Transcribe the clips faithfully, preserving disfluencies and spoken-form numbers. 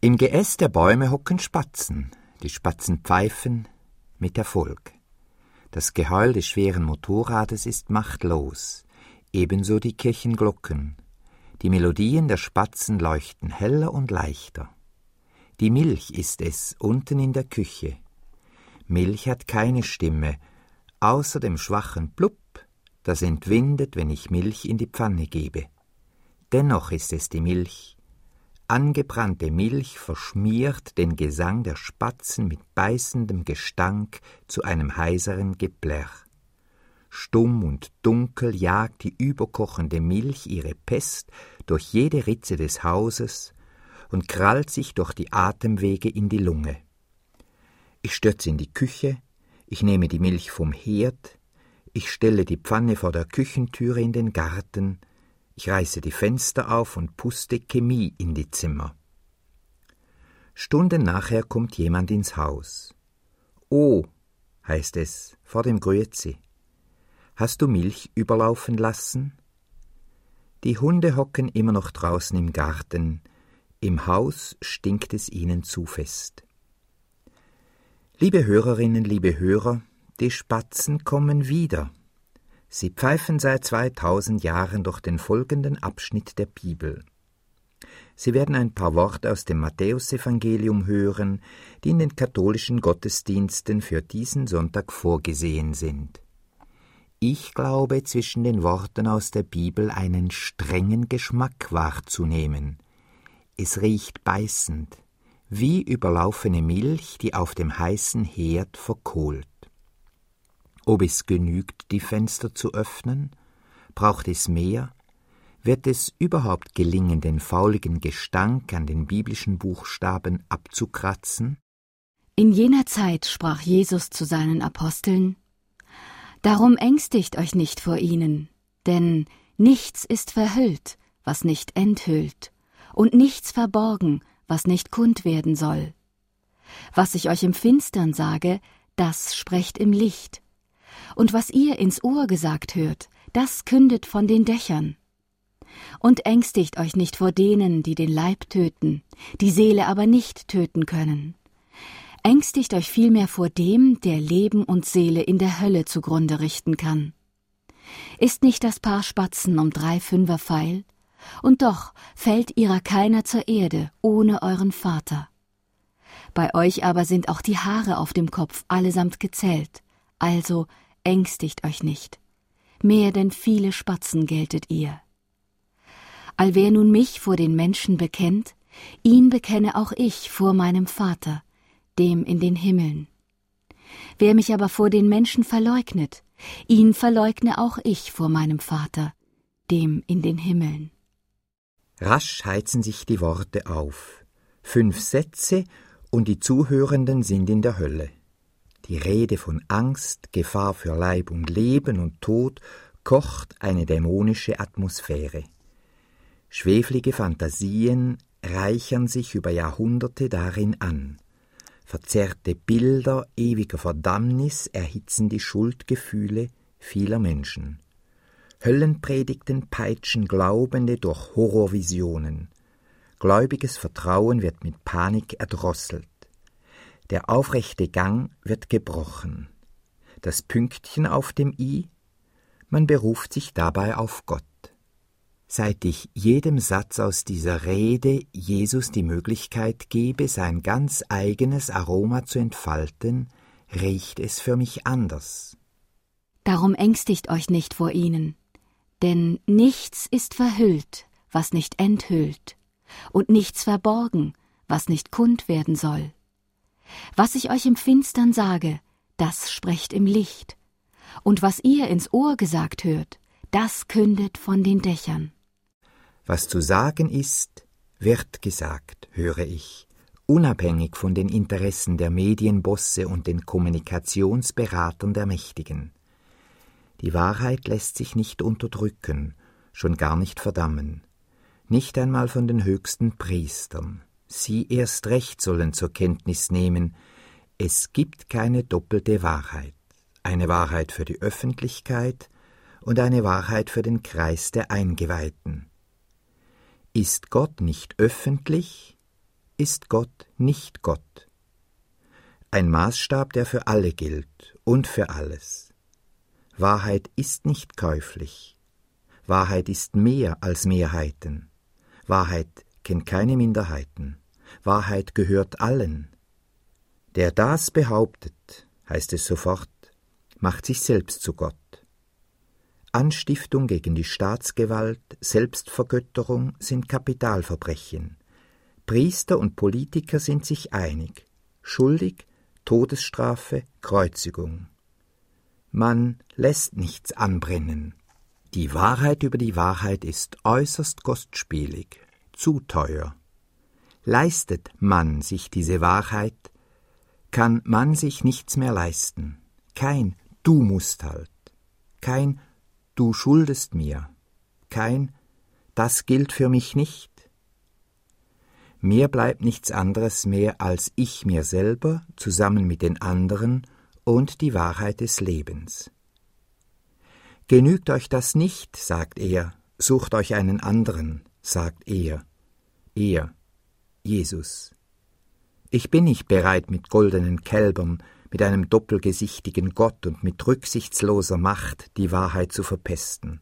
Im Geäst der Bäume hocken Spatzen, die Spatzen pfeifen mit Erfolg. Das Geheul des schweren Motorrades ist machtlos, ebenso die Kirchenglocken. Die Melodien der Spatzen leuchten heller und leichter. Die Milch ist es unten in der Küche. Milch hat keine Stimme, außer dem schwachen Plupp, das entwindet, wenn ich Milch in die Pfanne gebe. Dennoch ist es die Milch. Angebrannte Milch verschmiert den Gesang der Spatzen mit beißendem Gestank zu einem heiseren Geplärr. Stumm und dunkel jagt die überkochende Milch ihre Pest durch jede Ritze des Hauses und krallt sich durch die Atemwege in die Lunge. Ich stürze in die Küche, ich nehme die Milch vom Herd, ich stelle die Pfanne vor der Küchentüre in den Garten, ich reiße die Fenster auf und puste Chemie in die Zimmer. Stunden nachher kommt jemand ins Haus. »Oh«, heißt es vor dem Grüezi, »hast du Milch überlaufen lassen?« Die Hunde hocken immer noch draußen im Garten, im Haus stinkt es ihnen zu fest. Liebe Hörerinnen, liebe Hörer, die Spatzen kommen wieder. Sie pfeifen seit zweitausend Jahren durch den folgenden Abschnitt der Bibel. Sie werden ein paar Worte aus dem Matthäusevangelium hören, die in den katholischen Gottesdiensten für diesen Sonntag vorgesehen sind. Ich glaube, zwischen den Worten aus der Bibel einen strengen Geschmack wahrzunehmen. Es riecht beißend, wie überlaufene Milch, die auf dem heißen Herd verkohlt. Ob es genügt, die Fenster zu öffnen? Braucht es mehr? Wird es überhaupt gelingen, den fauligen Gestank an den biblischen Buchstaben abzukratzen? In jener Zeit sprach Jesus zu seinen Aposteln: Darum ängstigt euch nicht vor ihnen, denn nichts ist verhüllt, was nicht enthüllt, und nichts verborgen, was nicht kund werden soll. Was ich euch im Finstern sage, das sprecht im Licht. Und was ihr ins Ohr gesagt hört, das kündet von den Dächern. Und ängstigt euch nicht vor denen, die den Leib töten, die Seele aber nicht töten können. Ängstigt euch vielmehr vor dem, der Leben und Seele in der Hölle zugrunde richten kann. Ist nicht das Paar Spatzen um drei Fünfer feil? Und doch fällt ihrer keiner zur Erde, ohne euren Vater. Bei euch aber sind auch die Haare auf dem Kopf allesamt gezählt, also ängstigt euch nicht. Mehr denn viele Spatzen geltet ihr. Allwer nun mich vor den Menschen bekennt, ihn bekenne auch ich vor meinem Vater, dem in den Himmeln. Wer mich aber vor den Menschen verleugnet, ihn verleugne auch ich vor meinem Vater, dem in den Himmeln. Rasch heizen sich die Worte auf. Fünf Sätze und die Zuhörenden sind in der Hölle. Die Rede von Angst, Gefahr für Leib und Leben und Tod kocht eine dämonische Atmosphäre. Schweflige Fantasien reichern sich über Jahrhunderte darin an. Verzerrte Bilder ewiger Verdammnis erhitzen die Schuldgefühle vieler Menschen. Höllenpredigten peitschen Glaubende durch Horrorvisionen. Gläubiges Vertrauen wird mit Panik erdrosselt. Der aufrechte Gang wird gebrochen. Das Pünktchen auf dem I, man beruft sich dabei auf Gott. Seit ich jedem Satz aus dieser Rede Jesus die Möglichkeit gebe, sein ganz eigenes Aroma zu entfalten, riecht es für mich anders. Darum ängstigt euch nicht vor ihnen, denn nichts ist verhüllt, was nicht enthüllt, und nichts verborgen, was nicht kund werden soll. Was ich euch im Finstern sage, das sprecht im Licht, und was ihr ins Ohr gesagt hört, das kündet von den Dächern. Was zu sagen ist, wird gesagt, höre ich, unabhängig von den Interessen der Medienbosse und den Kommunikationsberatern der Mächtigen. Die Wahrheit lässt sich nicht unterdrücken, schon gar nicht verdammen, nicht einmal von den höchsten Priestern. Sie erst recht sollen zur Kenntnis nehmen, es gibt keine doppelte Wahrheit, eine Wahrheit für die Öffentlichkeit und eine Wahrheit für den Kreis der Eingeweihten. Ist Gott nicht öffentlich, ist Gott nicht Gott. Ein Maßstab, der für alle gilt und für alles. Wahrheit ist nicht käuflich. Wahrheit ist mehr als Mehrheiten. Wahrheit kennt keine Minderheiten. Wahrheit gehört allen. Der das behauptet, heißt es sofort, macht sich selbst zu Gott. Anstiftung gegen die Staatsgewalt, Selbstvergötterung sind Kapitalverbrechen. Priester und Politiker sind sich einig. Schuldig, Todesstrafe, Kreuzigung. Man lässt nichts anbrennen. Die Wahrheit über die Wahrheit ist äußerst kostspielig, zu teuer. Leistet man sich diese Wahrheit, kann man sich nichts mehr leisten. Kein Du musst halt, kein Du schuldest mir, kein Das gilt für mich nicht. Mir bleibt nichts anderes mehr als ich mir selber zusammen mit den anderen und die Wahrheit des Lebens. Genügt euch das nicht, sagt er, sucht euch einen anderen, sagt er, er, Jesus. Ich bin nicht bereit, mit goldenen Kälbern, mit einem doppelgesichtigen Gott und mit rücksichtsloser Macht die Wahrheit zu verpesten.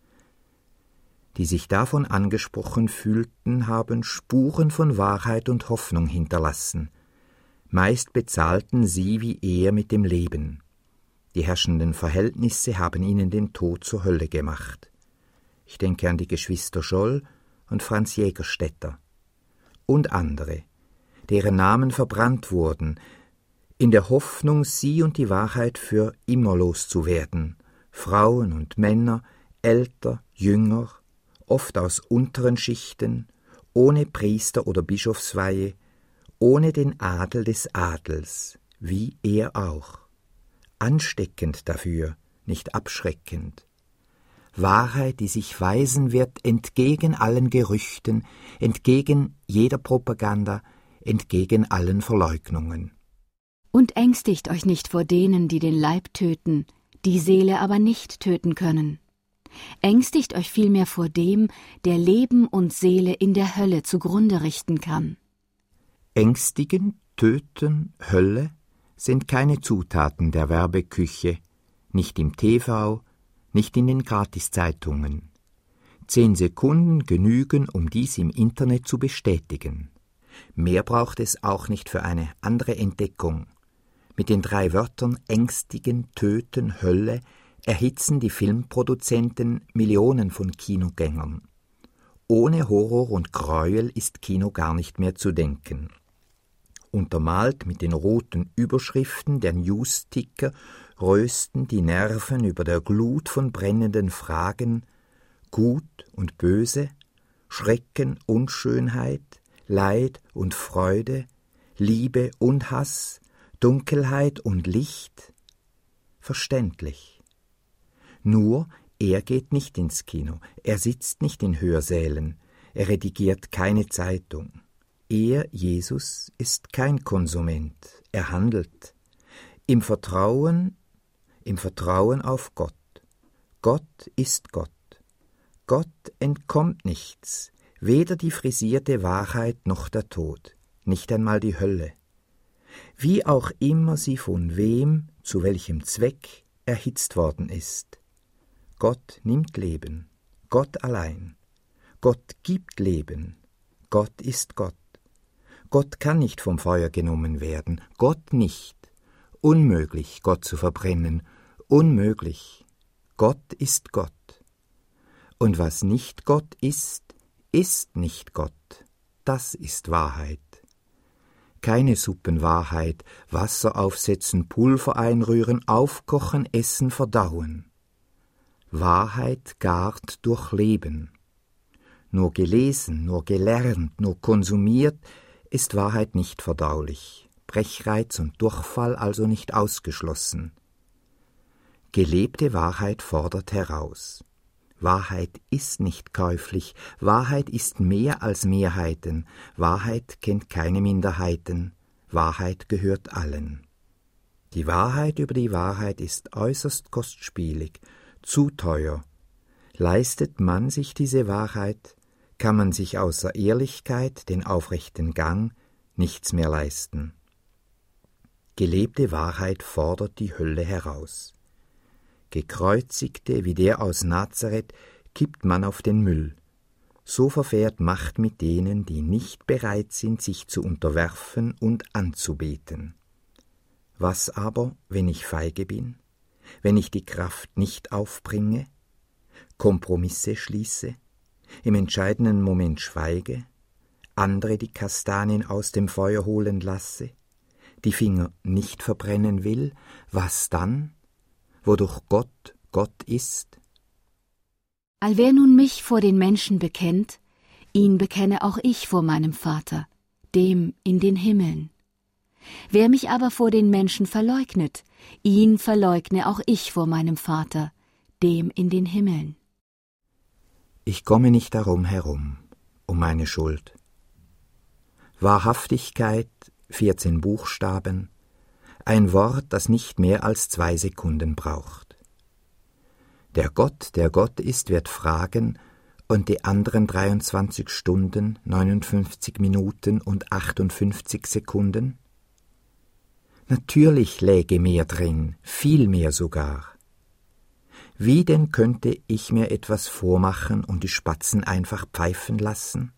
Die sich davon angesprochen fühlten, haben Spuren von Wahrheit und Hoffnung hinterlassen. Meist bezahlten sie wie er mit dem Leben. Die herrschenden Verhältnisse haben ihnen den Tod zur Hölle gemacht. Ich denke an die Geschwister Scholl und Franz Jägerstätter und andere, deren Namen verbrannt wurden, in der Hoffnung, sie und die Wahrheit für immer loszuwerden, Frauen und Männer, älter, jünger, oft aus unteren Schichten, ohne Priester- oder Bischofsweihe, ohne den Adel des Adels, wie er auch. Ansteckend dafür, nicht abschreckend. Wahrheit, die sich weisen wird entgegen allen Gerüchten, entgegen jeder Propaganda, entgegen allen Verleugnungen. Und ängstigt euch nicht vor denen, die den Leib töten, die Seele aber nicht töten können. Ängstigt euch vielmehr vor dem, der Leben und Seele in der Hölle zugrunde richten kann. Ängstigen, töten, Hölle sind keine Zutaten der Werbeküche, nicht im T V, nicht in den Gratiszeitungen. Zehn Sekunden genügen, um dies im Internet zu bestätigen. Mehr braucht es auch nicht für eine andere Entdeckung. Mit den drei Wörtern ängstigen, töten, Hölle erhitzen die Filmproduzenten Millionen von Kinogängern. Ohne Horror und Gräuel ist Kino gar nicht mehr zu denken. Untermalt mit den roten Überschriften der Newsticker rösten die Nerven über der Glut von brennenden Fragen: Gut und Böse, Schrecken und Schönheit, Leid und Freude, Liebe und Hass, Dunkelheit und Licht. Verständlich. Nur, er geht nicht ins Kino, er sitzt nicht in Hörsälen, er redigiert keine Zeitung. Er, Jesus, ist kein Konsument, er handelt. Im Vertrauen, im Vertrauen auf Gott. Gott ist Gott. Gott entkommt nichts, weder die frisierte Wahrheit noch der Tod, nicht einmal die Hölle. Wie auch immer sie von wem, zu welchem Zweck erhitzt worden ist. Gott nimmt Leben, Gott allein. Gott gibt Leben, Gott ist Gott. Gott kann nicht vom Feuer genommen werden, Gott nicht. Unmöglich, Gott zu verbrennen, unmöglich. Gott ist Gott. Und was nicht Gott ist, ist nicht Gott. Das ist Wahrheit. Keine Suppenwahrheit, Wasser aufsetzen, Pulver einrühren, aufkochen, essen, verdauen. Wahrheit gart durch Leben. Nur gelesen, nur gelernt, nur konsumiert ist Wahrheit nicht verdaulich, Brechreiz und Durchfall also nicht ausgeschlossen. Gelebte Wahrheit fordert heraus. Wahrheit ist nicht käuflich, Wahrheit ist mehr als Mehrheiten, Wahrheit kennt keine Minderheiten, Wahrheit gehört allen. Die Wahrheit über die Wahrheit ist äußerst kostspielig, zu teuer. Leistet man sich diese Wahrheit, kann man sich außer Ehrlichkeit, den aufrechten Gang, nichts mehr leisten. Gelebte Wahrheit fordert die Hölle heraus. Gekreuzigte wie der aus Nazareth kippt man auf den Müll. So verfährt Macht mit denen, die nicht bereit sind, sich zu unterwerfen und anzubeten. Was aber, wenn ich feige bin, wenn ich die Kraft nicht aufbringe, Kompromisse schließe, im entscheidenden Moment schweige, andere die Kastanien aus dem Feuer holen lasse, die Finger nicht verbrennen will, was dann, wodurch Gott Gott ist? Allwer nun mich vor den Menschen bekennt, ihn bekenne auch ich vor meinem Vater, dem in den Himmeln. Wer mich aber vor den Menschen verleugnet, ihn verleugne auch ich vor meinem Vater, dem in den Himmeln. Ich komme nicht darum herum, um meine Schuld. Wahrhaftigkeit, vierzehn Buchstaben, ein Wort, das nicht mehr als zwei Sekunden braucht. Der Gott, der Gott ist, wird fragen, und die anderen dreiundzwanzig Stunden, neunundfünfzig Minuten und achtundfünfzig Sekunden? Natürlich läge mehr drin, viel mehr sogar. Wie denn könnte ich mir etwas vormachen und die Spatzen einfach pfeifen lassen?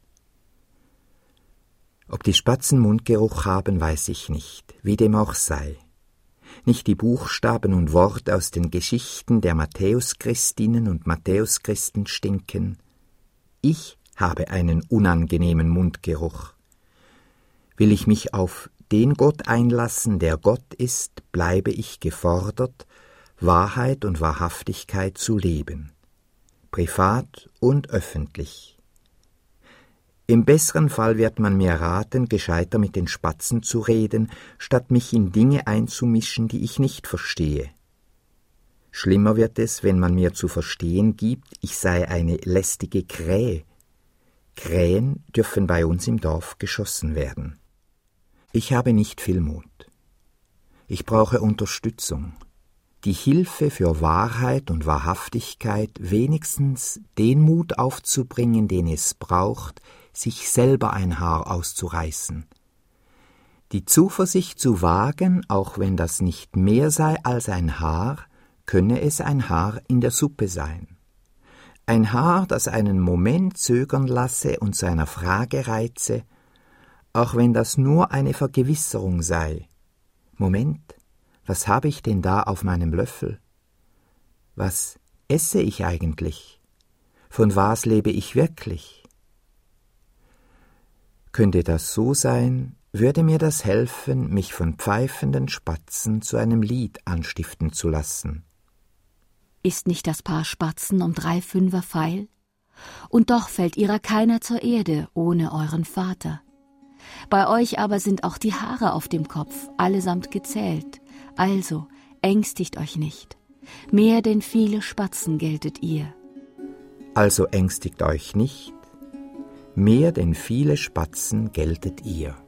Ob die Spatzen Mundgeruch haben, weiß ich nicht, wie dem auch sei. Nicht die Buchstaben und Worte aus den Geschichten der Matthäuschristinnen und Matthäuschristen stinken. Ich habe einen unangenehmen Mundgeruch. Will ich mich auf den Gott einlassen, der Gott ist, bleibe ich gefordert, Wahrheit und Wahrhaftigkeit zu leben, privat und öffentlich. Im besseren Fall wird man mir raten, gescheiter mit den Spatzen zu reden, statt mich in Dinge einzumischen, die ich nicht verstehe. Schlimmer wird es, wenn man mir zu verstehen gibt, ich sei eine lästige Krähe. Krähen dürfen bei uns im Dorf geschossen werden. Ich habe nicht viel Mut. Ich brauche Unterstützung. Die Hilfe für Wahrheit und Wahrhaftigkeit, wenigstens den Mut aufzubringen, den es braucht, sich selber ein Haar auszureißen. Die Zuversicht zu wagen, auch wenn das nicht mehr sei als ein Haar, könne es ein Haar in der Suppe sein. Ein Haar, das einen Moment zögern lasse und zu einer Frage reize, auch wenn das nur eine Vergewisserung sei. Moment, was habe ich denn da auf meinem Löffel? Was esse ich eigentlich? Von was lebe ich wirklich? Könnte das so sein, würde mir das helfen, mich von pfeifenden Spatzen zu einem Lied anstiften zu lassen. Ist nicht das Paar Spatzen um drei Fünfer feil? Und doch fällt ihrer keiner zur Erde ohne euren Vater. Bei euch aber sind auch die Haare auf dem Kopf allesamt gezählt. Also ängstigt euch nicht. Mehr denn viele Spatzen geltet ihr. Also ängstigt euch nicht. Mehr denn viele Spatzen geltet ihr.